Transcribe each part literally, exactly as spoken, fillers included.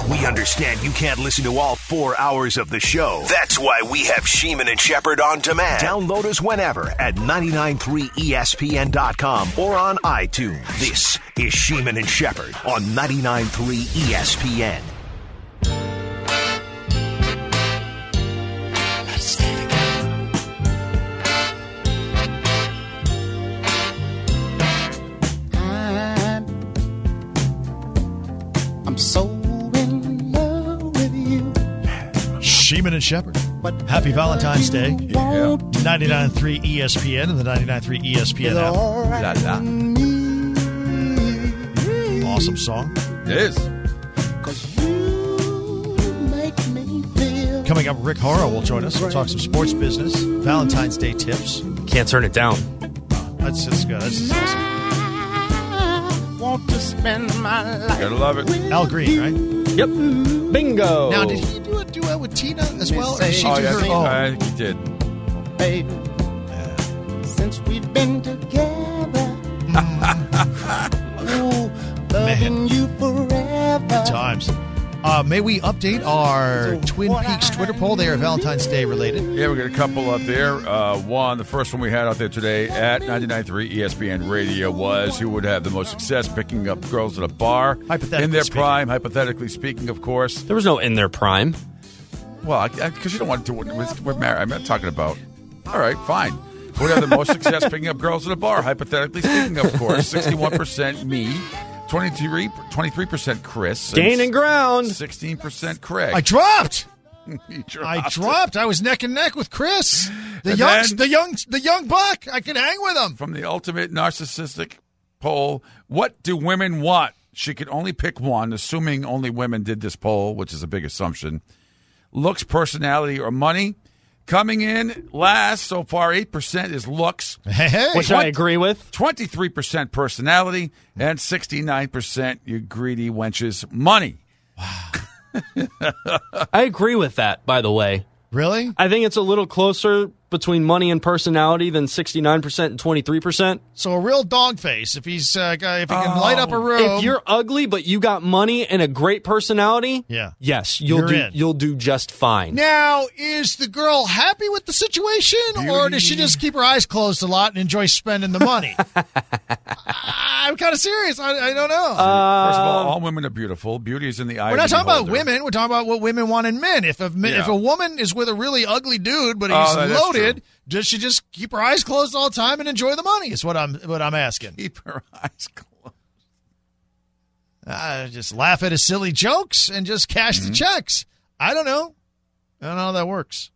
We understand you can't listen to all four hours of the show. That's why we have Sheeman and Shepherd on demand. Download us whenever at nine nine three E S P N dot com or on iTunes. This is Sheeman and Shepherd on ninety-nine point three E S P N. I'm so in love with you. Sheeman and Shepherd. Happy Valentine's Day. Yeah. ninety-nine point three E S P N and the ninety-nine point three E S P N app. La, la. Awesome song. It is. Coming up, Rick Horrow will join us. We'll talk some sports business, Valentine's Day tips. Can't turn it down. That's just good. That's just awesome. I want to spend my life. Gotta love it. Al Green, right? Yep. Bingo. Now, did he do a duet with Tina as well? Or did she Oh, do yeah, I her think, own? I think he did. Baby, since we've been together, ooh, loving you forever. Times. Uh, may we update our Twin Peaks Twitter poll? They are Valentine's Day related. Yeah, we got a couple up there. Uh, one, the first one we had out there today at ninety-nine point three E S P N Radio was who would have the most success picking up girls at a bar Hypothetically in their speaking. prime, hypothetically speaking, of course. There was no in their prime. Well, because you don't want to do it. With, we're married. I'm not talking about. All right, fine. Who would have the most success picking up girls at a bar, hypothetically speaking, of course. sixty-one percent me, twenty-three, twenty-three percent Chris. Gaining ground. sixteen percent Craig. I dropped. You I dropped. dropped. I was neck and neck with Chris, the And young, then- the young, the young buck. I could hang with him. From the ultimate narcissistic poll, what do women want? She could only pick one, assuming only women did this poll, which is a big assumption. Looks, personality, or money. Coming in last so far, eight percent is looks, Hey, hey. Which I agree with. twenty-three percent personality, and sixty-nine percent, you greedy wenches, money. I agree with that, by the way. Really? I think it's a little closer between money and personality than sixty-nine percent and twenty-three percent. So a real dog face. If he's uh, if he can light up a room. If you're ugly but you got money and a great personality, Yeah. yes, you'll You're do in. you'll do just fine. Now, is the girl happy with the situation, or does she just keep her eyes closed a lot and enjoy spending the money? I'm kind of serious. I, I don't know. First of all, all women are beautiful. Beauty is in the eye. We're not of the talking about beholder. women. We're talking about what women want in men. If a, ma- Yeah. if a woman is with a really ugly dude, but he's Oh, that's loaded, true. does she just keep her eyes closed all the time and enjoy the money? Is what I'm what I'm asking. Keep her eyes closed. Uh, just laugh at his silly jokes and just cash Mm-hmm. the checks. I don't know. I don't know how that works.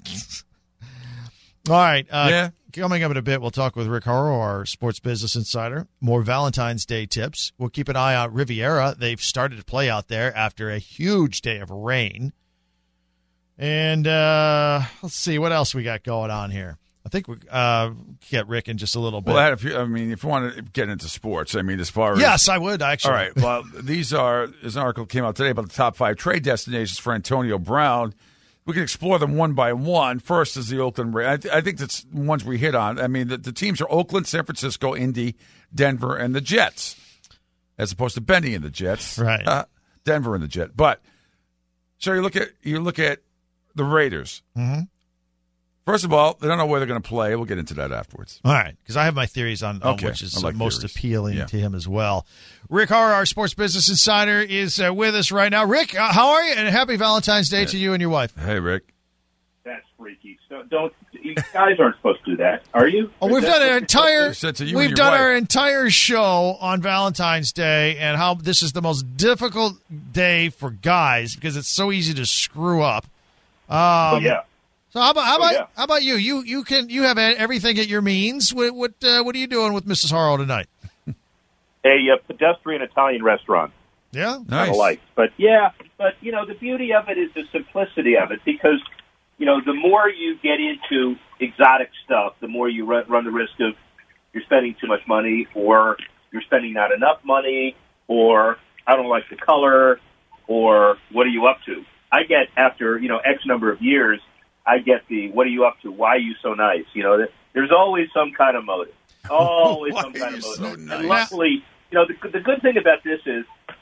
All right. Uh, Yeah. Coming up in a bit, we'll talk with Rick Horrow, our sports business insider. More Valentine's Day tips. We'll keep an eye on Riviera. They've started to play out there after a huge day of rain. And uh, let's see what else we got going on here. I think we uh, get Rick in just a little bit. Well, I, had a few, I mean, if you want to get into sports, I mean, as far as yes, I would actually. all right. Well, these are there's an article came out today about the top five trade destinations for Antonio Brown. We can explore them one by one. First is the Oakland Raiders. I, th- I think that's the ones we hit on. I mean, the, the teams are Oakland, San Francisco, Indy, Denver, and the Jets, as opposed to Benny and the Jets. Right. Uh, Denver and the Jet. But so you look at you look at the Raiders. Mhm. First of all, they don't know where they're going to play. We'll get into that afterwards. All right, because I have my theories on, on Okay, which is I like most theories. appealing Yeah. to him as well. Rick Horrow, our sports business insider, is uh, with us right now. Rick, uh, how are you? And happy Valentine's Day to you and your wife. Hey, Rick. That's freaky. So don't you guys aren't supposed to do that, are you? Oh, we've Is done that an what you're supposed entire You said to you we've and your done wife. our entire show on Valentine's Day and how this is the most difficult day for guys because it's so easy to screw up. Um, Oh, yeah. So how about how Oh, about yeah. how about you? You you can you have everything at your means. What what uh, what are you doing with Missus Horrow tonight? A uh, pedestrian Italian restaurant. Yeah. Kind Nice. of like, but yeah, but you know the beauty of it is the simplicity of it because you know the more you get into exotic stuff, the more you run, run the risk of you're spending too much money, or you're spending not enough money, or I don't like the color, or what are you up to? I get after you know X number of years, I get the what are you up to? Why are you so nice? You know, there's always some kind of motive. Always Why some are kind you of motive. so And nice? luckily, you know, the, the good thing about this is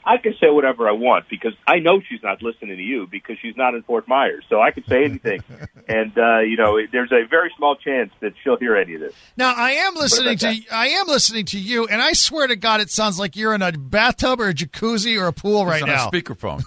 I can say whatever I want because I know she's not listening to you because she's not in Fort Myers. So I can say anything. and, uh, you know, there's a very small chance that she'll hear any of this. Now, I am listening to that? I am listening to you, and I swear to God it sounds like you're in a bathtub or a jacuzzi or a pool right it's on now. a speakerphone.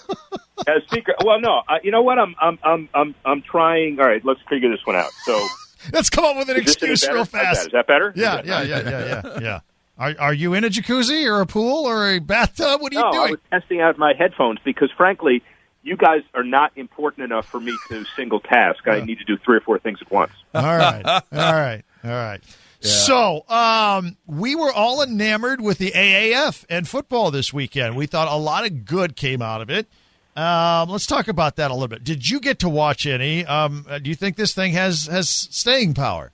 As speaker, well, no, uh, you know what? I'm, I'm, I'm, I'm, I'm trying. All right, let's figure this one out. So let's come up with an excuse real fast. Is that better? Yeah, yeah, yeah, yeah, yeah, yeah. Are Are you in a jacuzzi or a pool or a bathtub? What are you no, doing? I was testing out my headphones because, frankly, you guys are not important enough for me to single task. I need to do three or four things at once. All right, all right, all right. Yeah. So um, we were all enamored with the A A F and football this weekend. We thought a lot of good came out of it. Um, let's talk about that a little bit. Did you get to watch any? Um, do you think this thing has, has staying power?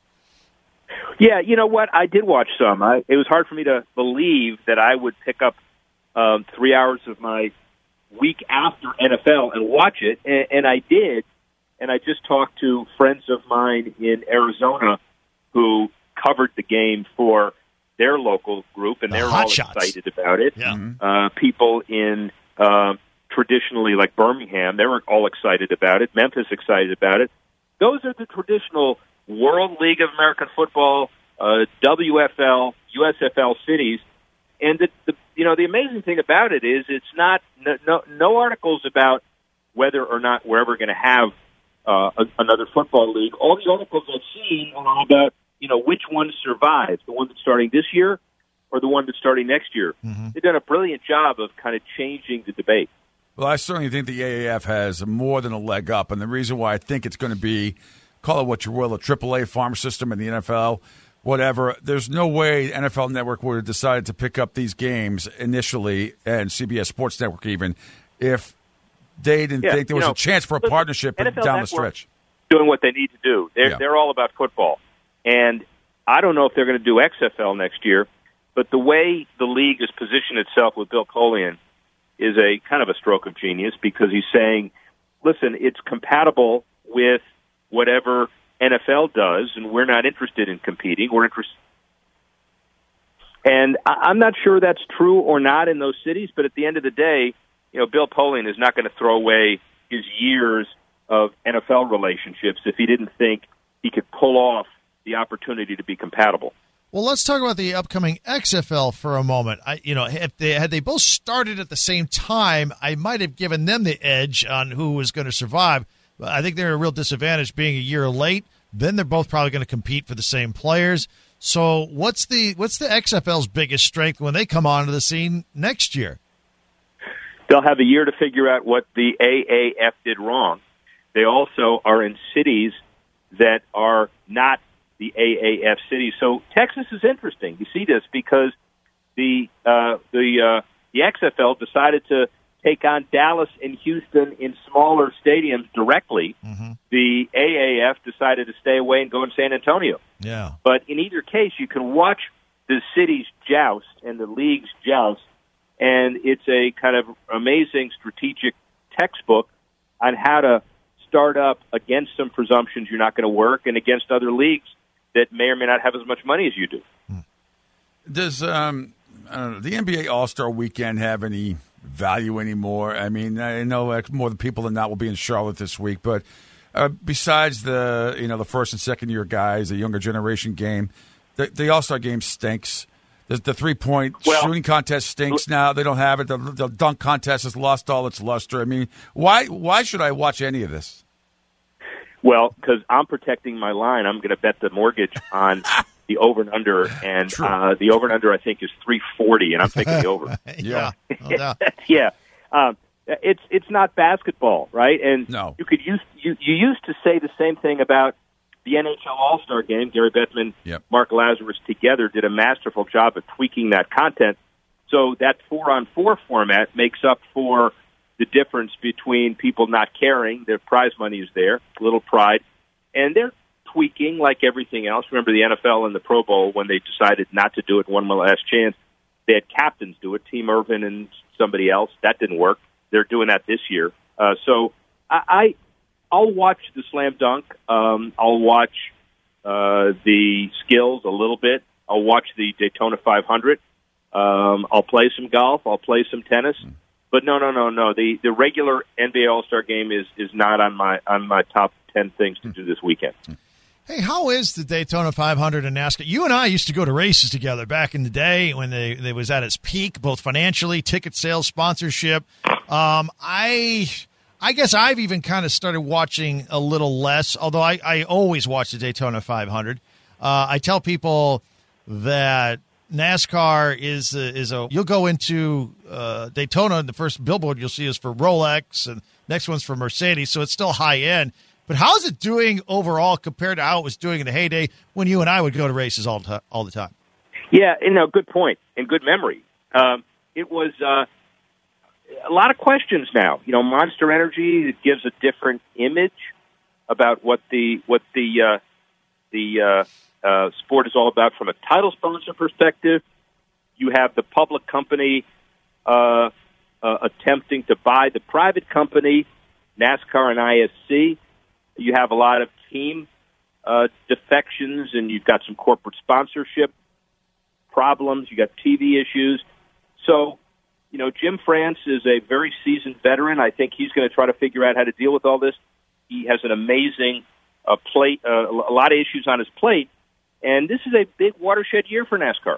Yeah, you know what? I did watch some. I, it was hard for me to believe that I would pick up um, three hours of my week after N F L and watch it, and, and I did. And I just talked to friends of mine in Arizona who covered the game for their local group, and The they're Hot all Shots. excited about it. Yeah. Uh, people in uh, traditionally like Birmingham, they were all excited about it. Memphis excited about it. Those are the traditional World League of American Football, uh, W F L, U S F L cities, and the, the you know the amazing thing about it is it's not no no, no articles about whether or not we're ever going to have uh, a, another football league. All the articles I've seen are about you know which one survives, the one that's starting this year or the one that's starting next year. Mm-hmm. They've done a brilliant job of kind of changing the debate. Well, I certainly think the A A F has more than a leg up, and the reason why I think it's going to be, call it what you will, a triple A farm system in the N F L, whatever. There's no way N F L Network would have decided to pick up these games initially, and C B S Sports Network even, if they didn't yeah, think there was know, a chance for a partnership N F L down Network the stretch. Doing what they need to do. They're, yeah. they're all about football. And I don't know if they're going to do X F L next year, but the way the league has positioned itself with Bill Polian is a kind of a stroke of genius because he's saying, listen, it's compatible with whatever N F L does, and we're not interested in competing. We're interested. And I'm not sure that's true or not in those cities, but at the end of the day, you know, Bill Polian is not going to throw away his years of N F L relationships if he didn't think he could pull off the opportunity to be compatible. Well, let's talk about the upcoming X F L for a moment. I, you know, if they had they both started at the same time, I might have given them the edge on who was going to survive. I think they're at a real disadvantage being a year late. Then they're both probably going to compete for the same players. So, what's the what's the X F L's biggest strength when they come onto the scene next year? They'll have a year to figure out what the A A F did wrong. They also are in cities that are not the A A F cities. So Texas is interesting. You see this because the uh, the uh, the X F L decided to take on Dallas and Houston in smaller stadiums directly. Mm-hmm. The A A F decided to stay away and go in San Antonio. Yeah. But in either case, you can watch the cities joust and the leagues joust, and it's a kind of amazing strategic textbook on how to start up against some presumptions you're not going to work and against other leagues that may or may not have as much money as you do. Does um, I don't know, the N B A All-Star Weekend have any value anymore? I mean, I know more than people than not will be in Charlotte this week, but uh, besides the you know the first and second year guys, the younger generation game, the, the All-Star game stinks. The, the three-point well, shooting contest stinks now. They don't have it. The, the dunk contest has lost all its luster. I mean, why why should I watch any of this? Well, because I'm protecting my line. I'm going to bet the mortgage on the over and under, and uh, the over and under I think is three forty, and I'm taking the over. yeah, no yeah. Um, it's it's not basketball, right? And no. you could use you you used to say the same thing about the N H L All-Star Game. Gary Bettman, yep. Mark Lazarus together did a masterful job of tweaking that content. So that four-on-four format makes up for the difference between people not caring. Their prize money is there, a little pride, and they're tweaking like everything else. Remember the N F L and the Pro Bowl when they decided not to do it, one last chance. They had captains do it, Team Irvin and somebody else. That didn't work. They're doing that this year. Uh, so I, I, I'll watch the slam dunk. Um, I'll watch uh, the skills a little bit. I'll watch the Daytona five hundred. Um, I'll play some golf. I'll play some tennis. But no, no, no, no. The the regular N B A All-Star game is, is not on my on my top ten things to do this weekend. Hey, how is the Daytona five hundred in NASCAR? You and I used to go to races together back in the day when they, they was at its peak, both financially, ticket sales, sponsorship. Um, I I guess I've even kind of started watching a little less, although I, I always watch the Daytona five hundred. Uh, I tell people that NASCAR is a, is a you'll go into uh, Daytona, and the first billboard you'll see is for Rolex, and next one's for Mercedes, so it's still high end. But how's it doing overall compared to how it was doing in the heyday when you and I would go to races all the, all the time? Yeah, and no, good point and good memory. Um, it was uh, a lot of questions now. You know, Monster Energy, it gives a different image about what the what the uh, the uh, uh, sport is all about from a title sponsor perspective. You have the public company uh, uh, attempting to buy the private company, NASCAR and I S C. You have a lot of team uh, defections, and you've got some corporate sponsorship problems. You got T V issues. So, you know, Jim France is a very seasoned veteran. I think he's going to try to figure out how to deal with all this. He has an amazing uh, plate, uh, a lot of issues on his plate, and this is a big watershed year for NASCAR.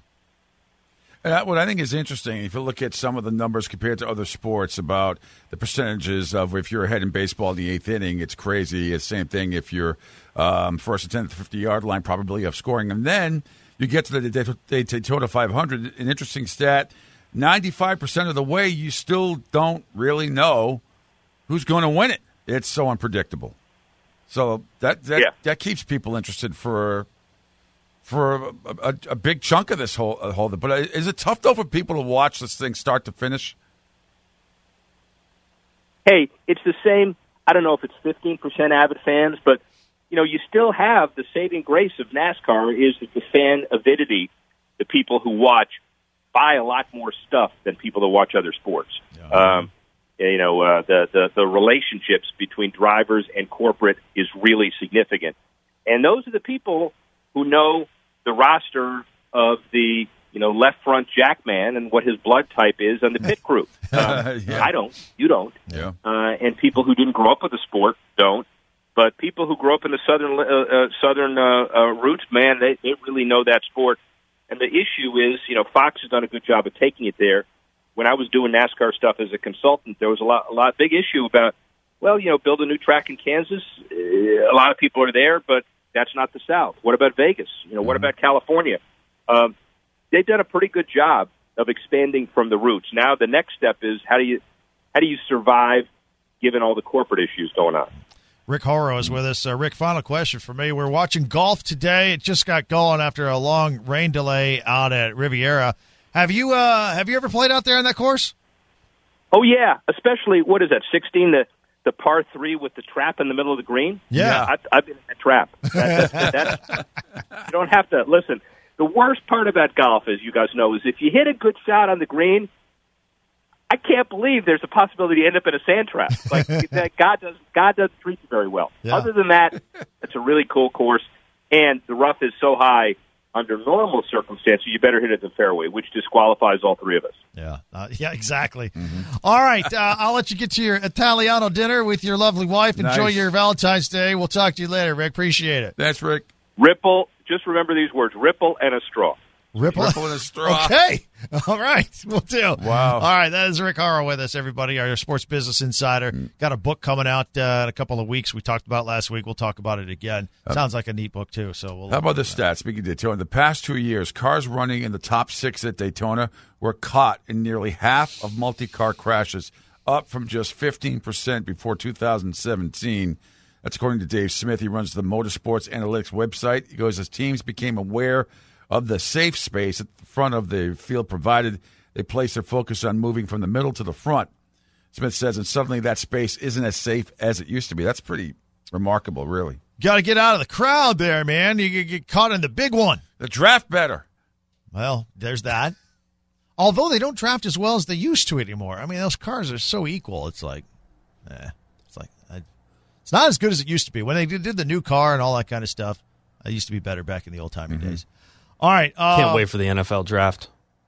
Uh, what I think is interesting, if you look at some of the numbers compared to other sports about the percentages of if you're ahead in baseball in the eighth inning, it's crazy. It's the same thing if you're um, first and tenth, fifty-yard line probability of scoring. And then you get to the Daytona five hundred, an interesting stat, ninety-five percent of the way you still don't really know who's going to win it. It's so unpredictable. So that that, yeah. that keeps people interested for for a, a, a big chunk of this whole whole. But is it tough though for people to watch this thing start to finish? Hey, it's the same. I don't know if it's fifteen percent avid fans, but you know, you still have the saving grace of NASCAR is that the fan avidity, the people who watch, buy a lot more stuff than people that watch other sports. Yeah. Um, you know, uh, the, the the relationships between drivers and corporate is really significant, and those are the people who know the roster of the, you know, left front jackman and what his blood type is on the pit crew. Um, yeah. I don't. You don't. Yeah. Uh, and people who didn't grow up with the sport don't. But people who grew up in the southern uh, uh, southern uh, uh, roots, man, they, they really know that sport. And the issue is, you know, Fox has done a good job of taking it there. When I was doing NASCAR stuff as a consultant, there was a lot, a lot big issue about, well, you know, build a new track in Kansas. Uh, a lot of people are there, but that's not the South. What about Vegas? You know, what about California? Um, they've done a pretty good job of expanding from the roots. Now the next step is how do you how do you survive given all the corporate issues going on? Rick Horrow is with us. Uh, Rick, final question for me. We're watching golf today. It just got going after a long rain delay out at Riviera. Have you uh, have you ever played out there on that course? Oh yeah, especially what is that? Sixteen the the par three with the trap in the middle of the green. Yeah, I've, I've been in that trap. That's, that's, that's, you don't have to listen. The worst part about golf, as you guys know, is if you hit a good shot on the green, I can't believe there's a possibility to end up in a sand trap. Like that, God does God doesn't treat you very well. Yeah. Other than that, it's a really cool course, and the rough is so high. Under normal circumstances, you better hit it in the fairway, which disqualifies all three of us. Yeah, uh, yeah, exactly. Mm-hmm. All right, uh, I'll let you get to your Italiano dinner with your lovely wife. Enjoy Nice. your Valentine's Day. We'll talk to you later, Rick. Appreciate it. That's Rick. Ripple, just remember these words, ripple and a straw. Ripple, Ripple in a straw. Okay. All right. We'll do. Wow. All right. That is Rick Horrow with us, everybody, our sports business insider. Mm. Got a book coming out uh, in a couple of weeks. We talked about last week. We'll talk about it again. Sounds like a neat book, too. So we'll. How about this stat? Speaking of Daytona, the past two years, cars running in the top six at Daytona were caught in nearly half of multi-car crashes, up from just fifteen percent before two thousand seventeen. That's according to Dave Smith. He runs the Motorsports Analytics website. He goes, as teams became aware of the safe space at the front of the field provided, they placed their focus on moving from the middle to the front. Smith says, and suddenly that space isn't as safe as it used to be. That's pretty remarkable, really. Got to get out of the crowd there, man. You get caught in the big one. The draft better. Well, there's that. Although they don't draft as well as they used to anymore. I mean, those cars are so equal. It's like, eh, it's like, I, it's not as good as it used to be. When they did, did the new car and all that kind of stuff, it used to be better back in the old-timey Mm-hmm. days. All right. Uh, Can't wait for the N F L draft.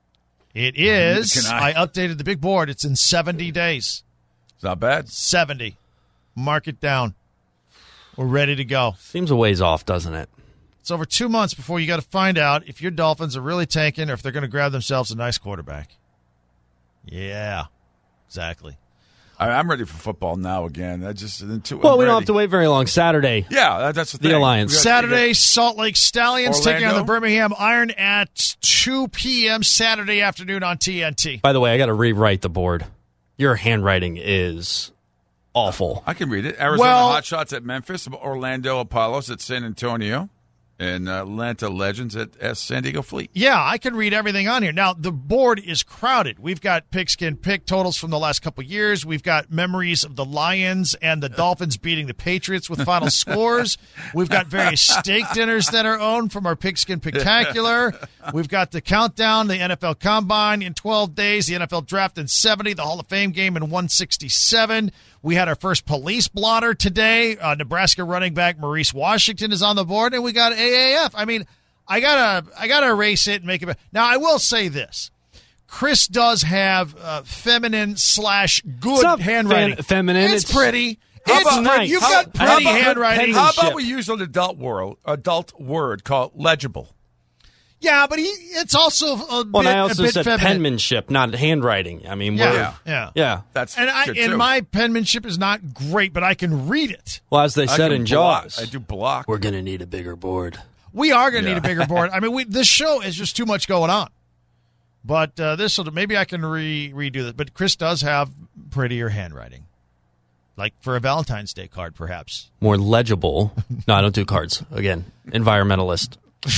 It is. Can I? I? I updated the big board. It's in seventy days. It's not bad. seventy. Mark it down. We're ready to go. Seems a ways off, doesn't it? It's over two months before you got to find out if your Dolphins are really tanking or if they're going to grab themselves a nice quarterback. Yeah, exactly. I, I'm ready for football now again. I just too, Well, I'm we ready. don't have to wait very long. Saturday. Yeah, that, that's the, The thing. Alliance. We got- Saturday, we got- Salt Lake Stallions taking on the Orlando? Birmingham Iron at two p.m. Saturday afternoon on T N T. By the way, I got to rewrite the board. Your handwriting is awful. I can read it. Arizona Well- Hotshots at Memphis, Orlando Apollos at San Antonio, and Atlanta Legends at uh, San Diego Fleet. Yeah, I can read everything on here. Now, the board is crowded. We've got pigskin pick totals from the last couple of years. We've got memories of the Lions and the Dolphins beating the Patriots with final scores. We've got various steak dinners that are owned from our pigskin pictacular. We've got the countdown, the N F L Combine in twelve days, the N F L Draft in seventy, the Hall of Fame game in one sixty-seven. We had our first police blotter today. Uh, Nebraska running back Maurice Washington is on the board, and we got A A F. I mean, I gotta, I gotta erase it and make it. Now, I will say this: Chris does have uh, feminine slash good It's not handwriting. fem- feminine. It's, It's- pretty. How It's about- pretty. You've how- got how pretty about good handwriting. How penmanship? about we use an adult word, adult word called legible? Yeah, but he, it's also a Well, bit, and I a also bit said feminine. penmanship, not handwriting. I mean, Yeah, we're, yeah, yeah. yeah. That's And I, good and too. my penmanship is not great, but I can read it. Well, as they I said can in block. Jaws, I do block. we're going to need a bigger board. We are going to Yeah. need a bigger board. I mean, we, this show is just too much going on. But uh, this will maybe I can re, redo this. But Chris does have prettier handwriting, like for a Valentine's Day card, perhaps. More legible. No, I don't do cards. Again, environmentalist.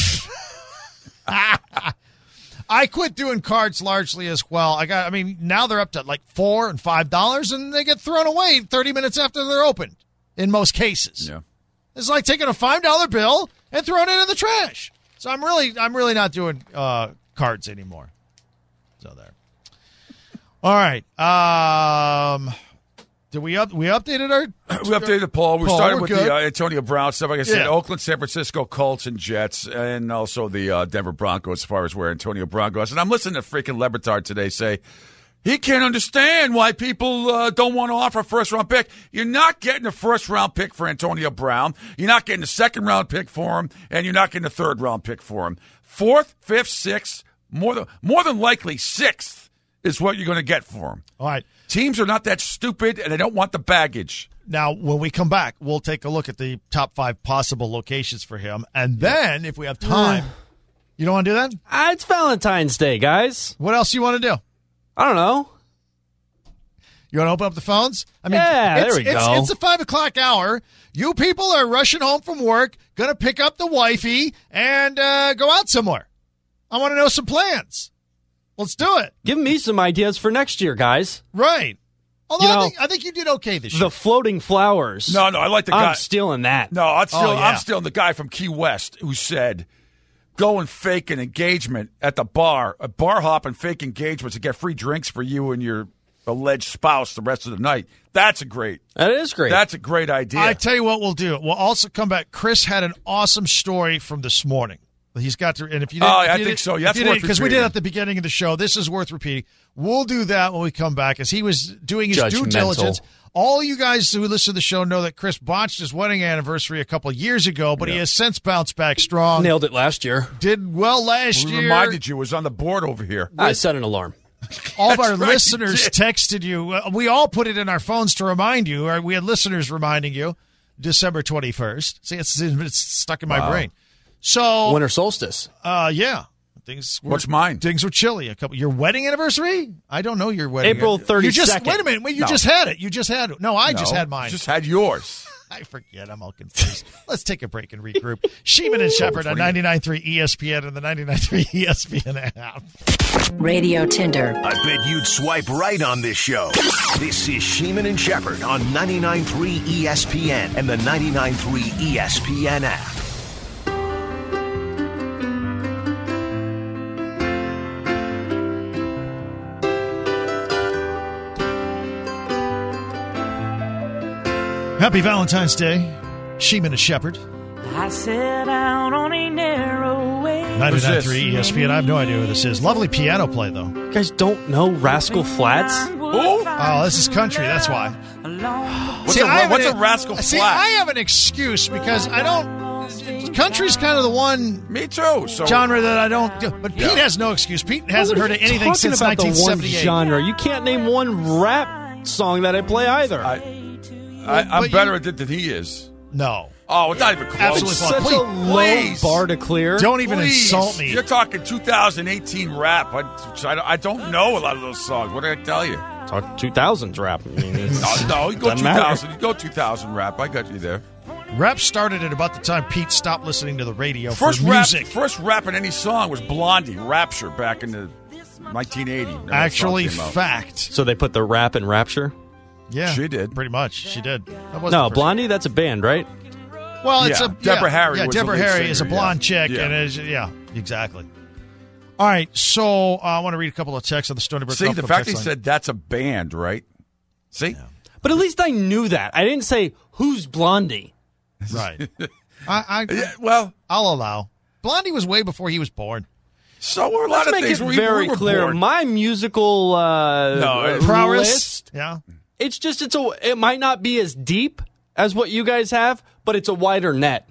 I quit doing cards largely as well. I got. I mean, now they're up to like four and five dollars, and they get thrown away thirty minutes after they're opened. In most cases, Yeah. it's like taking a five dollar bill and throwing it in the trash. So I'm really, I'm really not doing uh, cards anymore. So there. All right. Um, did we up? We updated our. We updated the poll. We Poll, started we're with good. the uh, Antonio Brown stuff. Like I said, Yeah. Oakland, San Francisco, Colts, and Jets, and also the uh, Denver Broncos as far as where Antonio Brown goes. And I'm listening to freaking Lebitard today say he can't understand why people uh, don't want to offer a first-round pick. You're not getting a first-round pick for Antonio Brown. You're not getting a second-round pick for him, and you're not getting a third-round pick for him. Fourth, fifth, sixth, more than more than likely sixth is what you're going to get for him. All right. Teams are not that stupid, and they don't want the baggage. Now, when we come back, we'll take a look at the top five possible locations for him, and then if we have time, you don't want to do that? Ah, it's Valentine's Day, guys. What else you want to do? I don't know. You want to open up the phones? I mean, Yeah, it's, there we it's, go. It's a five o'clock hour. You people are rushing home from work, going to pick up the wifey and uh, go out somewhere. I want to know some plans. Let's do it. Give me some ideas for next year, guys. Right. Although You I, know, think, I think you did okay this The year. floating flowers. No, no, I like the guy. I'm stealing that. No, I'm still, Oh, yeah. I'm still the guy from Key West who said, go and fake an engagement at the bar, a bar hop and fake engagements to get free drinks for you and your alleged spouse the rest of the night. That's a great. That is great. That's a great idea. I tell you what we'll do. We'll also come back. Chris had an awesome story from this morning. He's got to, and if you didn't, Oh, if I you think didn't- so. if That's you worth didn't- because we did repeating. at the beginning of the show. This is worth repeating. We'll do that when we come back, as he was doing his due Judgmental. diligence. All you guys who listen to the show know that Chris botched his wedding anniversary a couple of years ago, but he has since bounced back strong. Nailed it last year. Did well last we year. reminded you it was on the board over here. I set an alarm. All of our That's right, you listeners did. texted you. Uh, We all put it in our phones to remind you. Or we had listeners reminding you. December twenty-first. See, it's, it's stuck in my Wow. brain. So, Winter solstice. uh, yeah. Things were, What's mine? Things were chilly. A couple. Your wedding anniversary? I don't know your wedding. April You just thirty-second. wait a minute. Wait, you No. just had it. You just had it. No, I just No, had mine. Just had yours. I forget. I'm all confused. Let's take a break and regroup. Sheeman and Shepard on ninety-nine point three E S P N and the ninety-nine point three E S P N app. Radio Tinder. I bet you'd swipe right on this show. This is Sheeman and Shepard on ninety-nine point three E S P N and the ninety-nine point three E S P N app. Happy Valentine's Day, Sheeman and Shepard. I set out on a narrow way ninety-nine point three E S P N. I have no idea who this is. Lovely piano play, though. You guys don't know Rascal Flatts? Who? Oh, this is country. That's why. What's, See, a, I have what's an- a Rascal See, Flat? I have an excuse because I don't. Country's kind of the one Me too. So genre that I don't do. But Pete Yeah. has no excuse. Pete hasn't What heard are of you anything talking since about the nineteen one seventy-eight. genre. You can't name one rap song that I play either. I, I, I'm But better you- at it than he is. No. Oh, it's not even close. Absolutely It's fine. such Please, a low please. bar to clear. Don't even Please. insult me. You're talking two thousand eighteen rap. I, I, I don't know a lot of those songs. What did I tell you? Talk two thousands rap. I mean, it's- No, no, you go doesn't two matter. thousand. You go two thousand rap. I got you there. Rap started at about the time Pete stopped listening to the radio First for rap, music. first rap in any song was Blondie, Rapture, back in the nineteen eighty. When that Actually, song came out. fact. So they put the rap in Rapture? Yeah, She did. pretty much. She did. That was No, the first- Blondie, that's a band, right? Well, it's Yeah, a Deborah yeah, Harry Yeah, was the Deborah lead Harry is a singer, blonde yeah. chick, Yeah. and is, yeah, exactly. All right, so uh, I want to read a couple of texts on the Stony Brook. See, Golf the Club fact text he line. said that's a band, right? See? But at least I knew that. I didn't say, who's Blondie? right. I, I Yeah, well, I'll allow. Blondie was way before he was born. so were a lot Let's of make things. it we, very we were clear. bored. My musical uh, No, uh, Prowess. list, Yeah. it's just, it's a, it might not be as deep as what you guys have, but it's a wider net.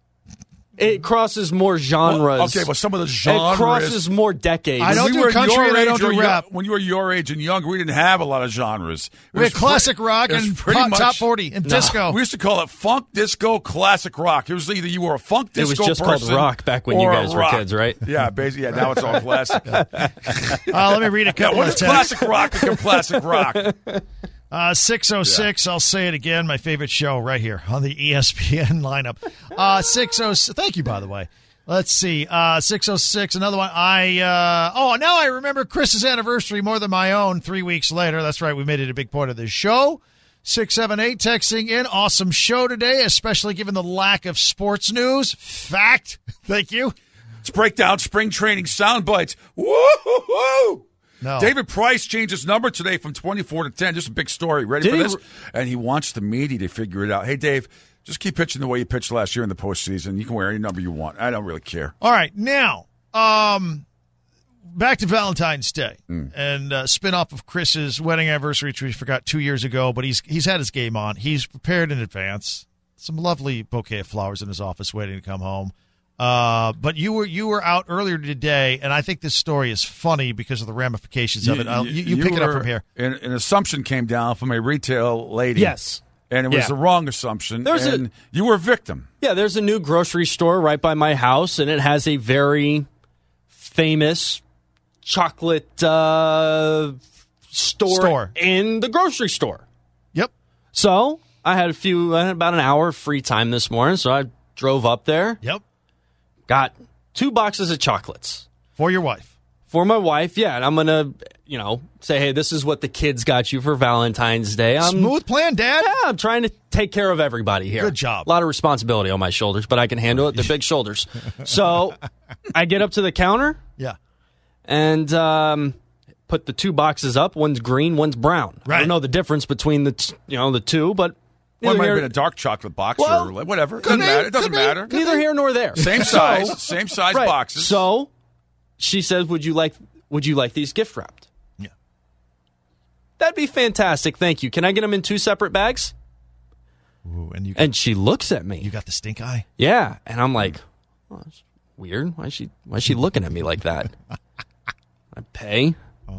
It crosses more genres. Well, okay, well, some of the genres. It crosses more decades. I don't we do were country your and I age don't do or yo- rap. When you were your age and younger, we didn't have a lot of genres. It We had was classic pre- rock it was and pretty pop, much- top forty and disco. We used to call it funk, disco, classic rock. It was either you were a funk It was disco just called person rock back when you or a guys were rock. kids, right? Yeah, basically. Yeah, now it's all classic. Uh, let me read a Yeah, couple what of is texts. classic rock become classic rock? Uh, six oh six, I'll say it again, my favorite show right here on the E S P N lineup. Uh, six oh six, thank you, by the way. Let's see, uh, six oh six, another one. I, uh, oh, now I remember Chris's anniversary more than my own three weeks later. That's right, we made it a big part of this show. six seven eight, texting in, awesome show today, especially given the lack of sports news. Fact, thank you. Let's break down spring training sound bites. Woo-hoo-hoo! No. David Price changed his number today from twenty-four to ten. Just a big story. Ready Did for he this? re- And he wants the media to figure it out. Hey, Dave, just keep pitching the way you pitched last year in the postseason. You can wear any number you want. I don't really care. All right, now, um, back to Valentine's Day and uh, spin off of Chris's wedding anniversary, which we forgot two years ago. But he's he's had his game on. He's prepared in advance. Some lovely bouquet of flowers in his office, waiting to come home. Uh, but you were you were out earlier today, and I think this story is funny because of the ramifications of it. I'll, you, you, pick it up were- from here. An, an assumption came down from a retail lady. Yes. And it was Yeah. the wrong assumption. There's a- and you were a victim. Yeah, there's a new grocery store right by my house, and it has a very famous chocolate uh, store, Store. in the grocery store. Yep. So I had a few, I had about an hour of free time this morning, so I drove up there, Yep. got two boxes of chocolates For your wife. for my wife. Yeah, and I'm going to, you know, say, hey, this is what the kids got you for Valentine's Day. I'm, Smooth plan, Dad. Yeah, I'm trying to take care of everybody here. Good job. A lot of responsibility on my shoulders, but I can handle it. They're big shoulders. So I get up to the counter Yeah. and um, put the two boxes up. One's green, one's brown. I Right. don't know the difference between the t- you know the two, but Well, it neither might have here, been a dark chocolate box Well, or like, whatever. It could doesn't be, matter. It doesn't could be. matter. neither here nor there. Same So- size, same size right. boxes. So she says, "Would you like Would you like these gift wrapped?" Yeah. That'd be fantastic. Thank you. Can I get them in two separate bags? Ooh, and you got, And she looks at me. you got the stink eye. Yeah, and I'm like, oh, that's weird. Why is she Why is she looking at me like that? I pay.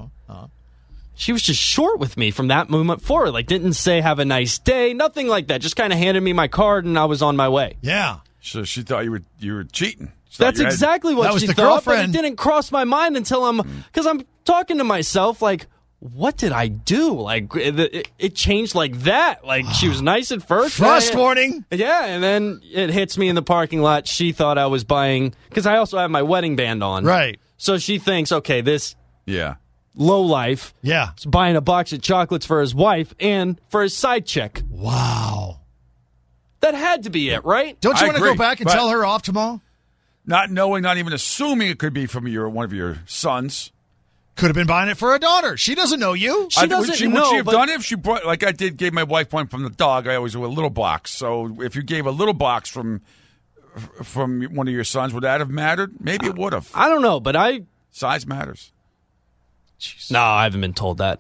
She was just short with me from that moment forward. Like, didn't say have a nice day, nothing like that. Just kind of handed me my card, and I was on my way. Yeah. So she thought you were you were cheating. She thought That's you had- exactly what That was she the thought, girlfriend. but it didn't cross my mind until I'm because I'm talking to myself like, what did I do? Like, it, it, it changed like that. Like, she was nice at first. Frost Yeah, warning. Yeah, and then it hits me in the parking lot. She thought I was buying because I also have my wedding band on. Right. So she thinks, okay, this Yeah. low life Yeah. is buying a box of chocolates for his wife and for his side chick. Wow. That had to be it, right? Don't you I want to agree, go back and but- tell her off tomorrow? Not knowing, not even assuming it could be from your one of your sons. Could have been buying it for a daughter. She doesn't know you. She I- doesn't would she, know, Would she have but- done it if she brought, like I did, gave my wife one from the dog? I always do a little box. So if you gave a little box from from one of your sons, would that have mattered? Maybe it would have. I don't know, but I... Size matters. Jeez. No, I haven't been told that.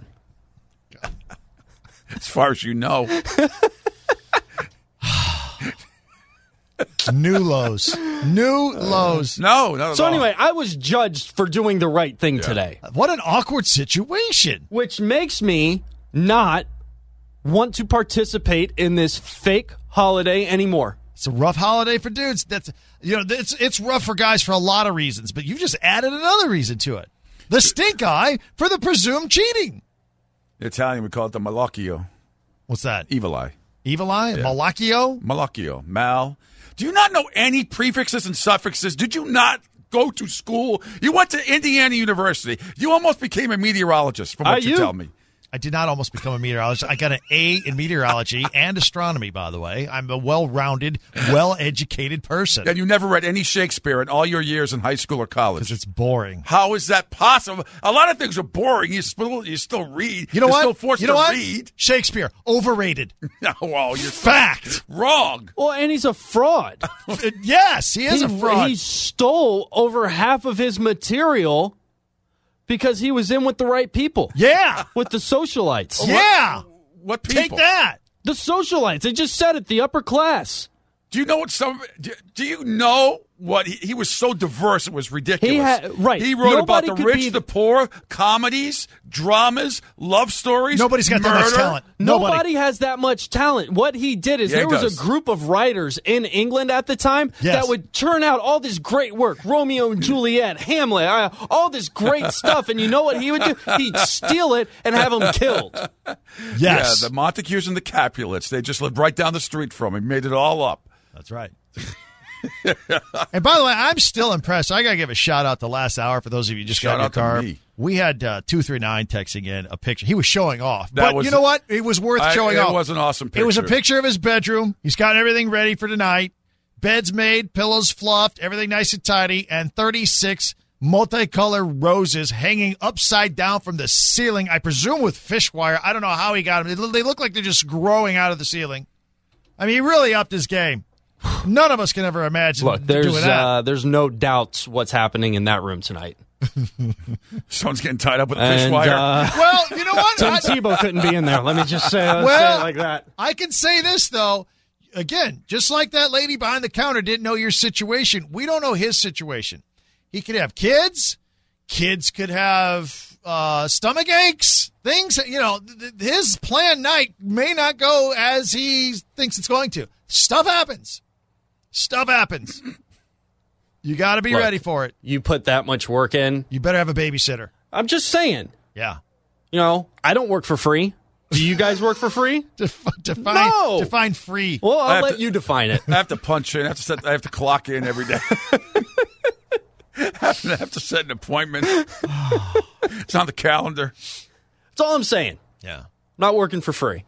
As far as you know. New lows. New lows. No, not at So all. anyway, I was judged for doing the right thing today. What an awkward situation. Which makes me not want to participate in this fake holiday anymore. It's a rough holiday for dudes. That's you know, it's it's rough for guys for a lot of reasons, but you've just added another reason to it. The stink eye for the presumed cheating. The Italian, we call it the malocchio. What's that? Evil eye. Evil eye? Yeah. Malacchio? Malocchio. Mal. Do you not know any prefixes and suffixes? Did you not go to school? You went to Indiana University. You almost became a meteorologist, from what Are you, you? tell me. I did not almost become a meteorologist. I got an A in meteorology and astronomy, by the way. I'm a well-rounded, well-educated person. And you never read any Shakespeare in all your years in high school or college. Because it's boring. How is that possible? A lot of things are boring. You still, you still read. You know You're what? still forced you know to what? read. Shakespeare, overrated. Well, you're so Fact. wrong. Well, and he's a fraud. Yes, he is he, a fraud. He stole over half of his material because he was in with the right people. Yeah. With the socialites. Yeah. What people? Take that. The socialites. They just said it, the upper class. Do you know what some? Do, do you know what he, he was so diverse? It was ridiculous. He had- right. He wrote Nobody about the could rich, be- the poor, comedies, dramas, love stories. Nobody's got murder. that much talent. Nobody. Nobody. has that much talent. What he did is Yeah, there he was does. a group of writers in England at the time Yes. that would turn out all this great work. Romeo and Juliet, Hamlet, uh, all this great stuff. And you know what he would do? He'd steal it and have them killed. Yes. Yeah, the Montagues and the Capulets. They just lived right down the street from him. He made it all up. That's right. And by the way, I'm still impressed. I got to give a shout out to Last Hour for those of you who just Shout got in your out to car. me. We had uh, two three nine texting in a picture. He was showing off. That but was- you know what? It was worth I- showing it off. was an awesome It was a picture. picture of his bedroom. He's got everything ready for tonight. Bed's made, pillows fluffed, everything nice and tidy, and thirty-six multicolored roses hanging upside down from the ceiling, I presume with fish wire. I don't know how he got them. They look like they're just growing out of the ceiling. I mean, he really upped his game. None of us can ever imagine Look, there's doing that. uh, there's no doubts what's happening in that room tonight. Someone's getting tied up with a fish And, wire. uh, Well, you know what? Tim I, Tebow couldn't be in there. Let me just say, let's well, say it like that. I can say this, though. Again, just like that lady behind the counter didn't know your situation, we don't know his situation. He could have kids. Kids could have uh, stomach aches, things. You know, th- his planned night may not go as he thinks it's going to. Stuff happens. Stuff happens. You got to be Look. ready for it. You put that much work in. You better have a babysitter. I'm just saying. Yeah. You know, I don't work for free. Do you guys work for free? Def- define, No. define free. Well, I I'll have let to- you define it. I have to punch in. I have to set. I have to clock in every day. I have to set an appointment. It's on the calendar. That's all I'm saying. Yeah. I'm not working for free.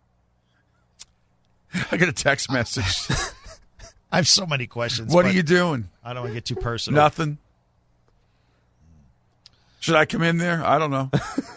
I get a text message. I have so many questions. What but are you doing? I don't want to get too personal. Nothing. Should I come in there? I don't know.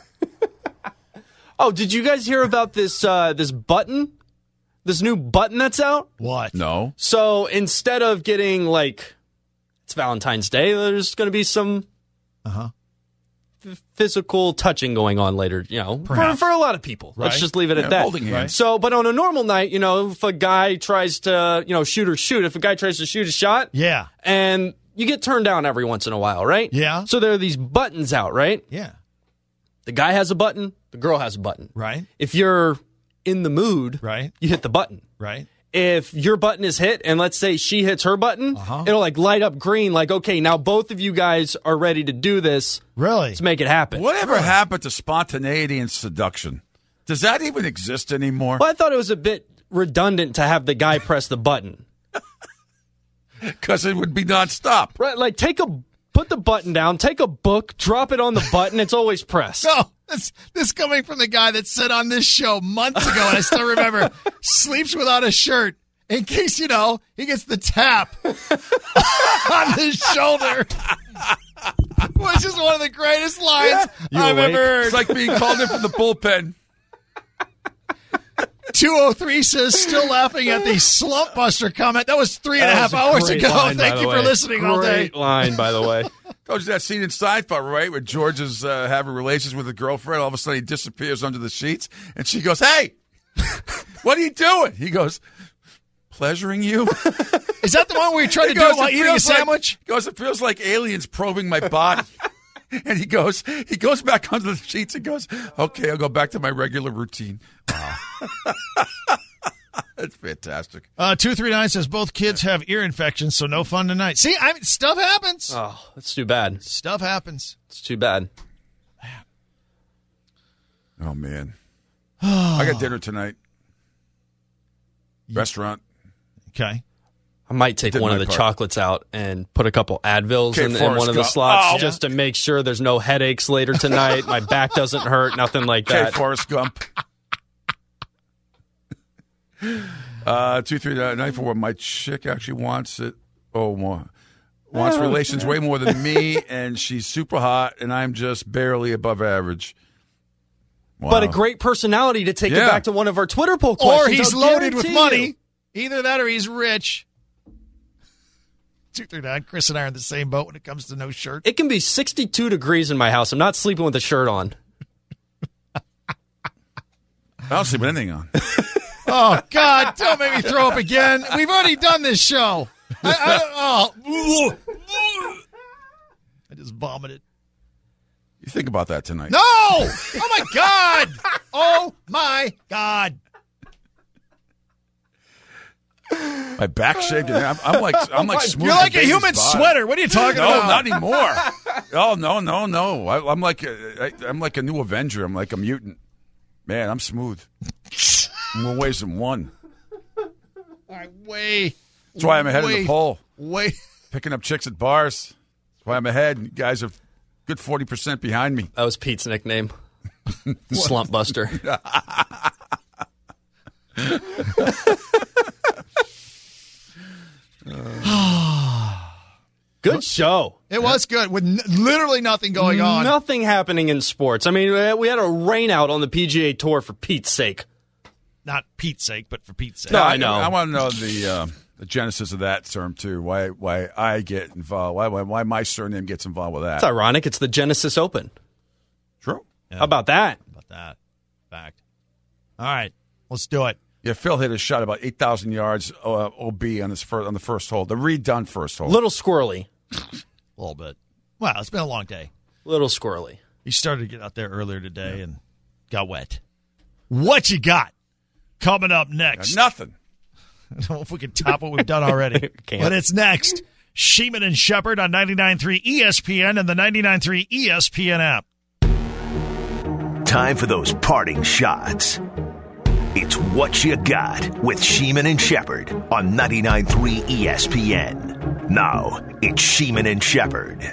Oh, did you guys hear about this uh, this button? This new button that's out? What? No. So instead of getting like it's Valentine's Day, there's going to be some Uh-huh. f- physical touching going on later, you know, for, Perhaps. for a lot of people. Let's Right. just leave it Yeah, at that. holding hands. So, but on a normal night, you know, if a guy tries to, you know, shoot or shoot, if a guy tries to shoot a shot, Yeah. and you get turned down every once in a while, right? Yeah. So there are these buttons out, right? Yeah. The guy has a button, the girl has a button. Right. If you're in the mood, Right. you hit the button. Right. If your button is hit and let's say she hits her button, Uh-huh. it'll like light up green like, okay, now both of you guys are ready to do this. Really? Let's make it happen. Whatever happened to spontaneity and seduction? Does that even exist anymore? Well, I thought it was a bit redundant to have the guy press the button. Because it would be nonstop. Right, like take a put the button down, take a book, drop it on the button, it's always pressed. No, this this coming from the guy that said on this show months ago, and I still remember, sleeps without a shirt in case, you know, he gets the tap on his shoulder. Which is one of the greatest lines You I've awake? ever heard. It's like being called in from the bullpen. two oh three says, still laughing at the slump buster comment. That was three and a half hours ago. Line, Thank you for listening all day. Great line, by the way. Told you that scene in Seinfeld, right, where George is uh, having relations with a girlfriend. All of a sudden, he disappears under the sheets, and she goes, "Hey, what are you doing?" He goes, "Pleasuring you." Is that the one where you tried to do goes, it while it eating a feels like- sandwich? He goes, "It feels like aliens probing my body." And he goes, he goes back under the sheets and goes, "Okay, I'll go back to my regular routine." Wow. That's fantastic. Uh, two three nine says, both kids have ear infections, so no fun tonight. See, I mean, stuff happens. Oh, that's too bad. Stuff happens. It's too bad. Oh, man. I got dinner tonight. Restaurant. Okay. I might take Did one my of the part. chocolates out and put a couple Advils Okay, in, in Forrest one of the Gump. slots Oh. just to make sure there's no headaches later tonight. My back doesn't hurt, nothing like Okay, that. Forrest Gump. uh, two three nine four. My chick actually wants it. Oh, more. Wants relations way more than me, and she's super hot, and I'm just barely above average. Wow. But a great personality to take Yeah. it back to one of our Twitter poll questions. Or he's I'll loaded with guarantee money. you. Either that or he's rich. two three nine. Chris and I are in the same boat when it comes to no shirt. It can be sixty-two degrees in my house. I'm not sleeping with a shirt on. I don't sleep with anything on. Oh, God, don't make me throw up again. We've already done this show. I, I, oh. I just vomited. You think about that tonight. No! Oh, my God! Oh, my God. My back shaking. I'm, I'm like, I'm like smooth. You're as like a baby's human bottom. sweater. What are you talking No, about? not anymore. Oh no, no, no. I, I'm like, a, I, I'm like a new Avenger. I'm like a mutant. Man, I'm smooth. More ways than one. All right, way. That's why I'm ahead way, of the poll. Way. Picking up chicks at bars. That's why I'm ahead. You guys are good forty percent behind me. That was Pete's nickname. Slump Buster. Good show. It was good with n- literally nothing going on. Nothing happening in sports. I mean, we had a rain out on the P G A Tour for Pete's sake. Not Pete's sake, but for Pete's sake. No, I know. I, want to know the uh, the genesis of that term too. Why why I get involved? Why why, why my surname gets involved with that? It's ironic. It's the Genesis Open. True. Yeah. How about that? About that. Fact. All right, let's do it. Yeah, Phil hit a shot about eight thousand yards uh, O B on his first on the first hole, the redone first hole. Little squirrely. A little bit. Wow, it's been a long day. Little squirrely. He started to get out there earlier today and got wet. What you got coming up next? Nothing. I don't know if we can top what we've done already. Can't. But it's next. Sheeman and Shepherd on ninety-nine point three E S P N and the ninety-nine point three E S P N app. Time for those parting shots. It's What You Got with Sheeman and Shepherd on ninety-nine point three E S P N. Now, it's Sheeman and Shepherd.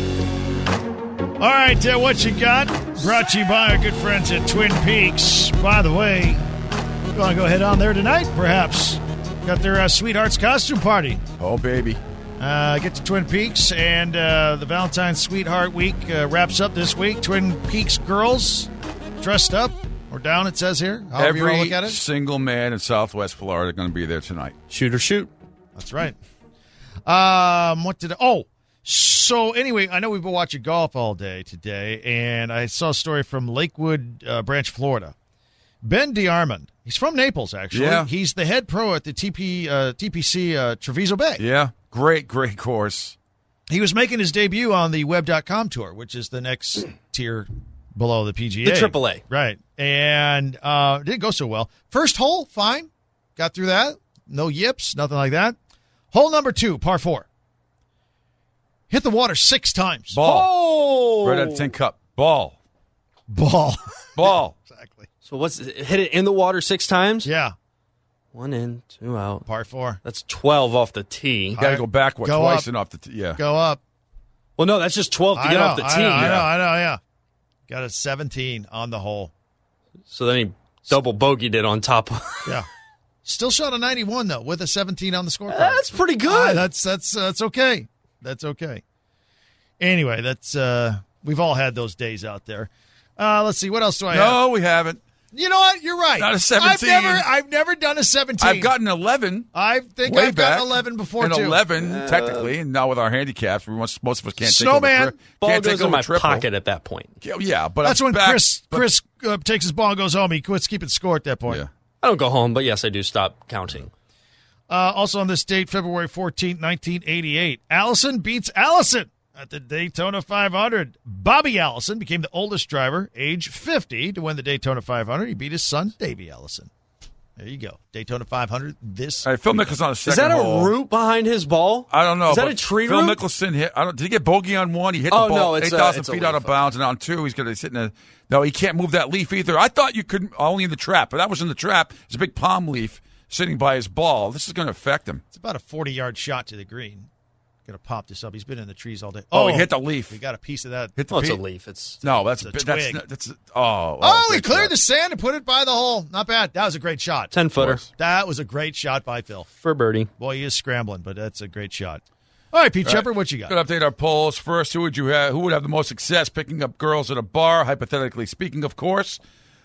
All right, uh, what you got? Brought to you by our good friends at Twin Peaks. By the way, you want to go head on there tonight, perhaps? Got their uh, Sweethearts costume party. Oh, baby. Uh, get to Twin Peaks, and uh, the Valentine's Sweetheart Week uh, wraps up this week. Twin Peaks girls dressed up or down, it says here. However you want to Every look at it. single man in Southwest Florida going to be there tonight. Shoot or shoot. That's right. Um, what did I, oh, so anyway, I know we've been watching golf all day today, and I saw a story from Lakewood uh, Branch, Florida. Ben DeArmond, he's from Naples, actually. Yeah. He's the head pro at the T P uh, T P C uh, Treviso Bay. Yeah, great, great course. He was making his debut on the web dot com tour, which is the next tier below the P G A. The triple A. Right. And uh, didn't go so well. First hole, fine. Got through that. No yips, nothing like that. Hole number two, par four. Hit the water six times. Ball. Oh! Right at the tin cup. Ball. Ball. Ball. Exactly. So what's hit it in the water six times? Yeah. One in, two out. Par four. That's twelve off the tee. You got to go back what, Go twice up. and off the t- yeah. Go up. Well, no, that's just twelve to I get know, off the I tee. know, I yeah. know, I know, yeah. Got a seventeen on the hole. So then he double bogeyed it on top. Yeah. Still shot a ninety-one, though, with a seventeen on the scorecard. That's pretty good. Uh, that's that's uh, that's okay. That's okay. Anyway, that's uh, we've all had those days out there. Uh, let's see. What else do I have? No, we haven't. You know what? You're right. Not a seventeen. I've never, I've never done a seventeen. I've gotten eleven. I think way I've back. gotten eleven before, and too. eleven, uh, technically, and now with our handicaps, we want, most of us can't Snowman. take over. Tri- Ball can't goes take in over my triple. pocket at that point. Yeah, yeah, but That's I'm when back, Chris but, Chris uh, takes his ball and goes home. He quits keeping score at that point. Yeah. I don't go home, but yes, I do stop counting. Uh, also on this date, February fourteenth, nineteen eighty-eight, Allison beats Allison at the Daytona five hundred. Bobby Allison became the oldest driver, age fifty, to win the Daytona five hundred. He beat his son, Davey Allison. There you go. Daytona five hundred this All right, Phil Mickelson on a Is second that a hole. root behind his ball? I don't know. Is that but a tree Phil root? Mickelson hit. I don't. Did he get bogey on one? He hit Oh, the ball no, it's eight a- thousand it's a feet out of leaf. bounds, and on two, he's going to sit in a. No, he can't move that leaf either. I thought you could only in the trap, but that was in the trap. It's a big palm leaf sitting by his ball. This is going to affect him. It's about a forty-yard shot to the green. Going to pop this up. He's been in the trees all day. Oh, he hit the leaf. We got a piece of that. Hit the Oh, it's a pe- leaf. It's No, that's It's a that's twig. that's, that's oh. Oh, he great cleared shot. the sand and put it by the hole. Not bad. That was a great shot. ten-footer That was a great shot by Phil. for birdie. Boy, he is scrambling, but that's a great shot. All right, Pete Shepard, what you got? Good update our polls. First, who would you have? Who would have the most success picking up girls at a bar? Hypothetically speaking, of course.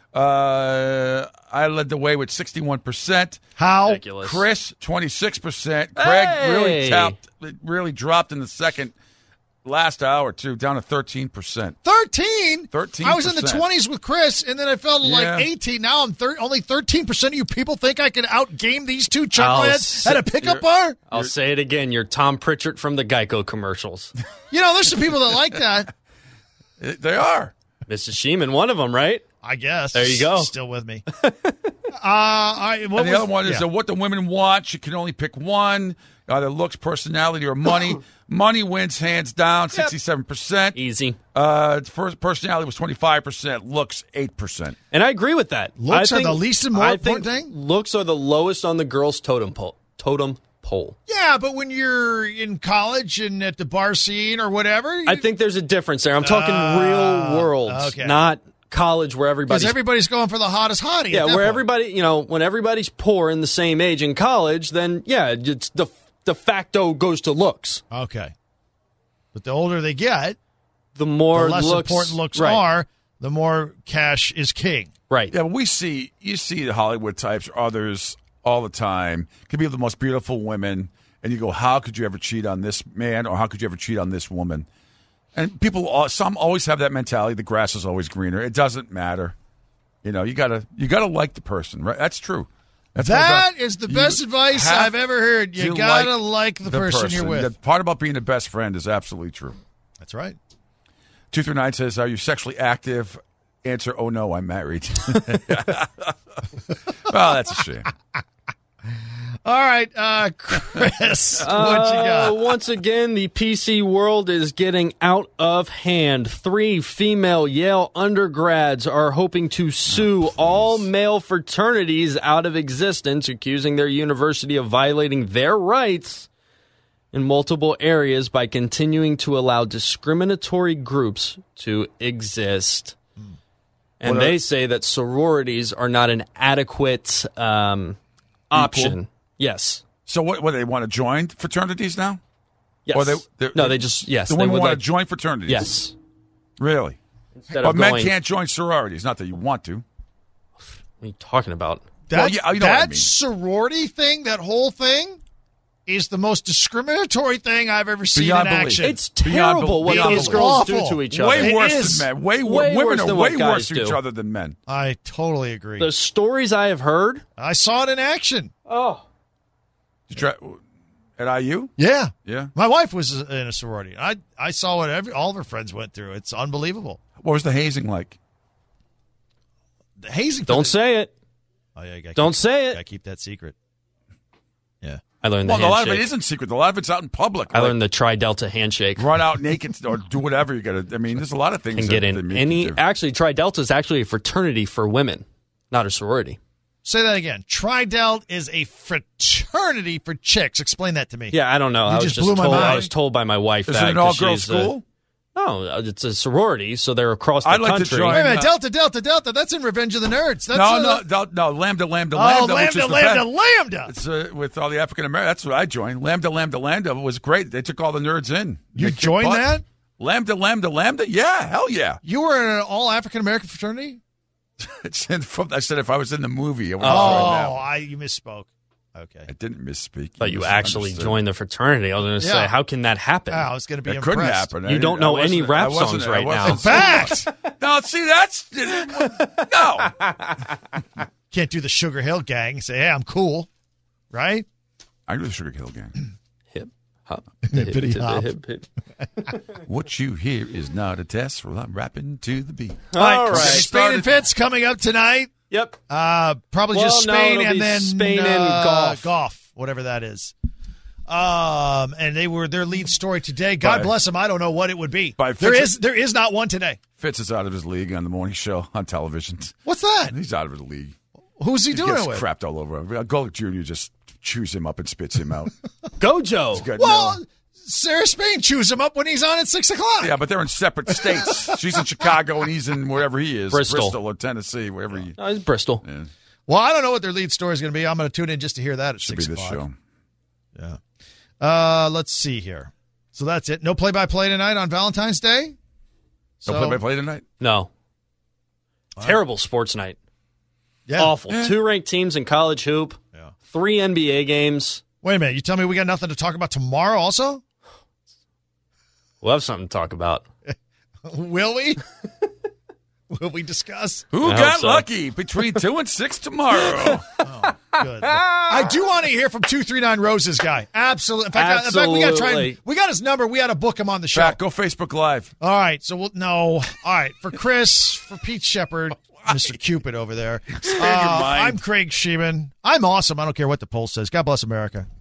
Uh, I led the way with sixty-one percent. How? Ridiculous. Chris, twenty-six percent. Craig really Hey! tapped, really dropped in the second last hour, too, down to thirteen percent. thirteen? thirteen I was in the percent. twenties with Chris, and then I fell to Yeah. like eighteen. Now I'm thir- only thirteen percent of you people think I can outgame these two I'll chuckleheads s- at a pickup you're- bar? I'll say it again. You're Tom Pritchard from the Geico commercials. You know, there's some people that like that. They are. Missus Sheeman, one of them, right? I guess. There you go. Still with me. uh, I, what And the was- other one is yeah. uh, what the women want. You can only pick one. Either looks, personality, or money. Money wins hands down, sixty-seven percent. Easy. Uh, first personality was twenty-five percent. Looks, eight percent. And I agree with that. Looks I are think- the least and more I important think thing? Looks are the lowest on the girls' totem pole. Totem pole. Yeah, but when you're in college and at the bar scene or whatever, I think there's a difference there. I'm talking real world, okay. not college where everybody's because everybody's going for the hottest hottie. yeah, at that where point. everybody, you know, when everybody's poor in the same age in college, then yeah, it's the de facto goes to looks. Okay. But the older they get, The more the less looks, important looks right, are, the more cash is king. right. Yeah, but we see, you see the Hollywood types, others all the time. Could be the most beautiful women. And you go, how could you ever cheat on this man, or how could you ever cheat on this woman? And people, al- some always have that mentality: the grass is always greener. It doesn't matter. You know, you gotta, you gotta like the person, right? That's true. That's That what is the you best advice have I've ever heard. You to gotta like, the, person, you're with. The part about being a best friend is absolutely true. That's right. Two through nine says, "Are you sexually active?" Answer: Oh no, I'm married. Well, that's a shame. All right, uh, Chris, what you Uh, got? once again, the P C world is getting out of hand. Three female Yale undergrads are hoping to sue Oh, all male fraternities out of existence, accusing their university of violating their rights in multiple areas by continuing to allow discriminatory groups to exist. And What are- they say that sororities are not an adequate um, option. Yes. So, what? What they want to join fraternities now? Yes. Or they- they're- no, they just yes. The they women would want like to join fraternities. yes. Really? Instead But of men going, can't join sororities. Not that you want to. What are you talking about? That, well, yeah, you know what I that mean. sorority thing, that whole thing, is the most discriminatory thing I've ever seen Beyond in belief. action. It's Beyond terrible bel- what beyond those belief. girls Awful. do to each other. Way It worse is. than men. Way, Way women worse are than way what guys worse to each do. other than men. I totally agree. The stories I have heard. I saw it in action. Oh, Did you try, at I U? Yeah. Yeah. My wife was in a sorority. I I saw what every, all of her friends went through. It's unbelievable. What was the hazing like? The hazing. don't say it. Oh yeah, you gotta Don't keep, say it. Gotta keep that secret. Yeah. I learned the Well, a lot of it handshake. isn't secret. A lot of it's out in public. I Like, learned the Tri Delta handshake. run out naked or do whatever you got to. I mean, there's a lot of things And that get they in make any. you do. Actually, Tri Delta is actually a fraternity for women, not a sorority. Say that again. Tri-Delt is a fraternity for chicks. Explain that to me. Yeah, I don't know. You I was just just blew my told. I mind. was told by my wife Is that it an 'cause all-girls she's, uh, school? no, it's a sorority, so they're across the I'd like to country. join. Wait a minute. Uh, Delta, Delta, Delta. That's in Revenge of the Nerds. That's no, uh, no, no, no, Lambda, Lambda, Oh, Lambda, which Lambda, is the Lambda, best. Lambda. It's uh, with all the African Americans. That's what I joined. Lambda, Lambda, Lambda was great. They took all the nerds in. You They kicked joined butt. that? Lambda, Lambda, Lambda. Yeah, hell yeah. You were in an all African American fraternity? It's in from, I said if I was in the movie, I would Oh, right now. I you misspoke. Okay. I didn't misspeak. But you actually misunderstood. joined the fraternity. I was going to Yeah. say, how can that happen? Ah, I was going to be It impressed. couldn't happen. I You don't didn't- know I any wasn't- rap I wasn't- songs I right wasn't- now. In fact, No, see, that's no. can't do the Sugar Hill Gang and say, hey, I'm cool. Right? I do the Sugar Hill Gang. Hip, hop, the hip, Hippity to the hop. hip, hip. What you hear is not a test. Well, I'm rapping to the beat. All right. Spain and Fitz coming up tonight. Yep. Uh, probably Well, just no, Spain it'll and be then Spain and uh, golf. golf, whatever that is. Um, and they were their lead story today. God By- bless them. I don't know what it would be. By There Fitz- is there is not one today. Fitz is out of his league on the morning show on television. What's that? He's out of his league. Who's he He doing gets it with? crapped all over him. Golick Junior just chews him up and spits him out. Gojo. Good, Well, no. Sarah Spain chews him up when he's on at six o'clock. Yeah, but they're in separate states. She's in Chicago and he's in wherever he is. Bristol. or Tennessee, wherever he No, it's Bristol. yeah, Well, I don't know what their lead story is going to be. I'm going to tune in just to hear that at should six be this o'clock. show. Yeah. Uh, let's see here. So that's it. No play-by-play tonight on Valentine's Day. So, So- play by play tonight? No. Terrible sports night. Yeah. Awful. Yeah. Two ranked teams in college hoop. Yeah. Three N B A games. Wait a minute. You tell me we got nothing to talk about tomorrow also? We'll have something to talk about. Will we? Will we discuss? Who I got hope so. lucky between two and six tomorrow? Good. I do want to hear from two three nine Roses guy. Absolutely. In fact, in fact we got to try and, Absolutely. we got his number. We got to book him on the show. Back, go Facebook Live. All right. So we'll no. All right. For Chris, for Pete Shepard, Mister Cupid over there. Uh, your mind. I'm Craig Sheeman. I'm awesome. I don't care what the poll says. God bless America.